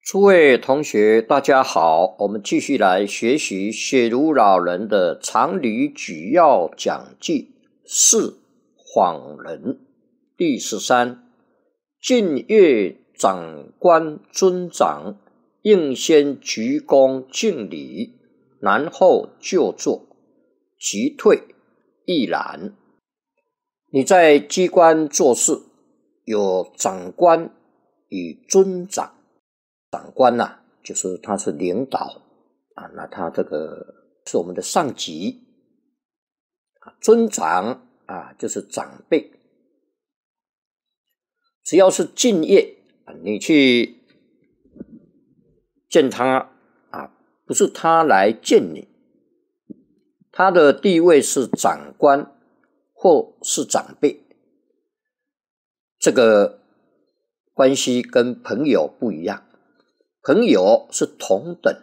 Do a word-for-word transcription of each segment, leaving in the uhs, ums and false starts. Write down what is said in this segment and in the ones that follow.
诸位同学大家好，我们继续来学习写如老人的常理举要讲记四访人第十三，晋越长官尊长，应先鞠躬敬礼，然后就坐，即退亦然。你在机关做事，有长官与尊长。长官呐、啊，就是他是领导啊，那他这个是我们的上级啊。尊长啊，就是长辈。只要是敬业啊，你去见他啊，不是他来见你，他的地位是长官或是长辈，这个关系跟朋友不一样。朋友是同等，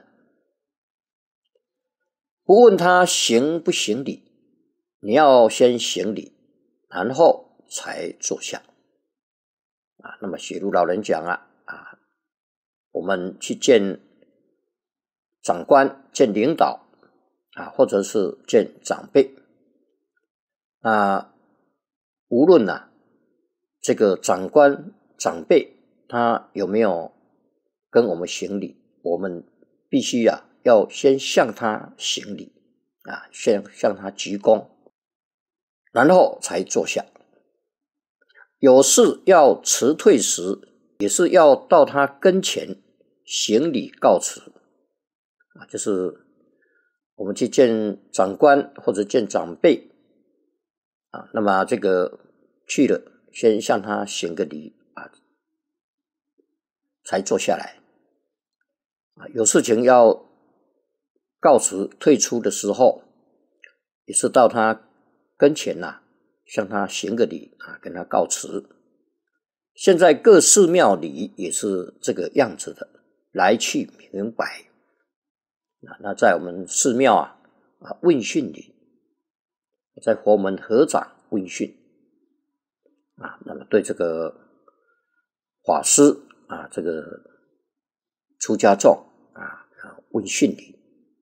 不问他行不行礼，你要先行礼，然后才坐下啊。那么写如老人讲啊啊，我们去见长官、见领导啊，或者是见长辈啊，无论啊这个长官、长辈他有没有跟我们行礼，我们必须啊要先向他行礼啊，先向他鞠躬，然后才坐下。有事要辞退时，也是要到他跟前行礼告辞啊，就是我们去见长官或者见长辈啊，那么这个去了，先向他行个礼啊，才坐下来。有事情要告辞退出的时候，也是到他跟前呐、啊，向他行个礼啊，跟他告辞。现在各寺庙里也是这个样子的，来去明白。那在我们寺庙啊啊问讯礼，在佛门合掌问讯啊，那么对这个法师啊，这个出家众啊问讯礼。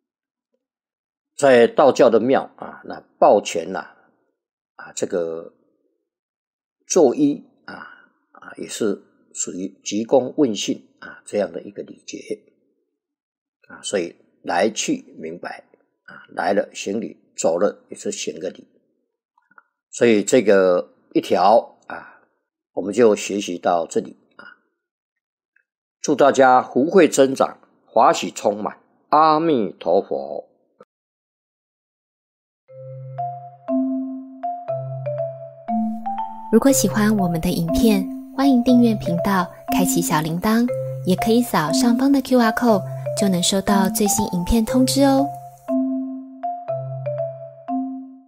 在道教的庙啊，那抱拳呐 啊, 啊，这个作揖啊啊，也是属于鞠躬问讯啊这样的一个礼节啊，所以来去明白啊，来了行礼，走了也是行个礼，所以这个一条啊，我们就学习到这里啊。祝大家福慧增长，法喜充满，阿弥陀佛。 如果喜欢我们的影片，欢迎订阅频道，开启小铃铛，也可以扫上方的 Q R code， 就能收到最新影片通知哦。